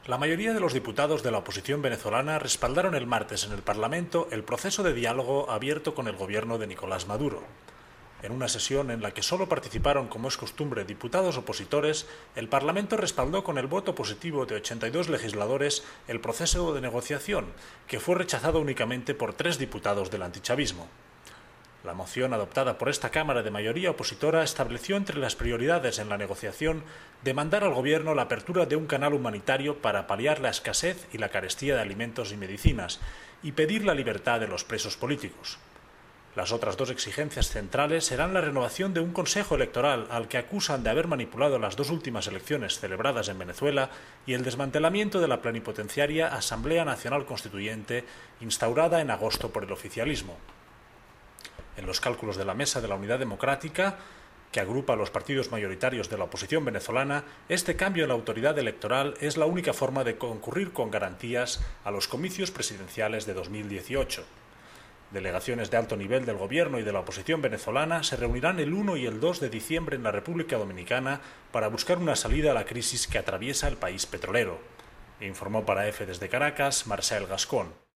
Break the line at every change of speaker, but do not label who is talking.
La mayoría de los diputados de la oposición venezolana respaldaron el martes en el Parlamento el proceso de diálogo abierto con el gobierno de Nicolás Maduro. En una sesión en la que solo participaron, como es costumbre, diputados opositores, el Parlamento respaldó con el voto positivo de 82 legisladores el proceso de negociación, que fue rechazado únicamente por 3 diputados del antichavismo. La moción adoptada por esta Cámara de mayoría opositora estableció entre las prioridades en la negociación demandar al Gobierno la apertura de un canal humanitario para paliar la escasez y la carestía de alimentos y medicinas y pedir la libertad de los presos políticos. Las otras 2 exigencias centrales serán la renovación de un Consejo Electoral al que acusan de haber manipulado las 2 últimas elecciones celebradas en Venezuela y el desmantelamiento de la plenipotenciaria Asamblea Nacional Constituyente instaurada en agosto por el oficialismo. En los cálculos de la Mesa de la Unidad Democrática, que agrupa a los partidos mayoritarios de la oposición venezolana, este cambio en la autoridad electoral es la única forma de concurrir con garantías a los comicios presidenciales de 2018. Delegaciones de alto nivel del gobierno y de la oposición venezolana se reunirán el 1 y el 2 de diciembre en la República Dominicana para buscar una salida a la crisis que atraviesa el país petrolero, informó para EFE desde Caracas Marcel Gascón.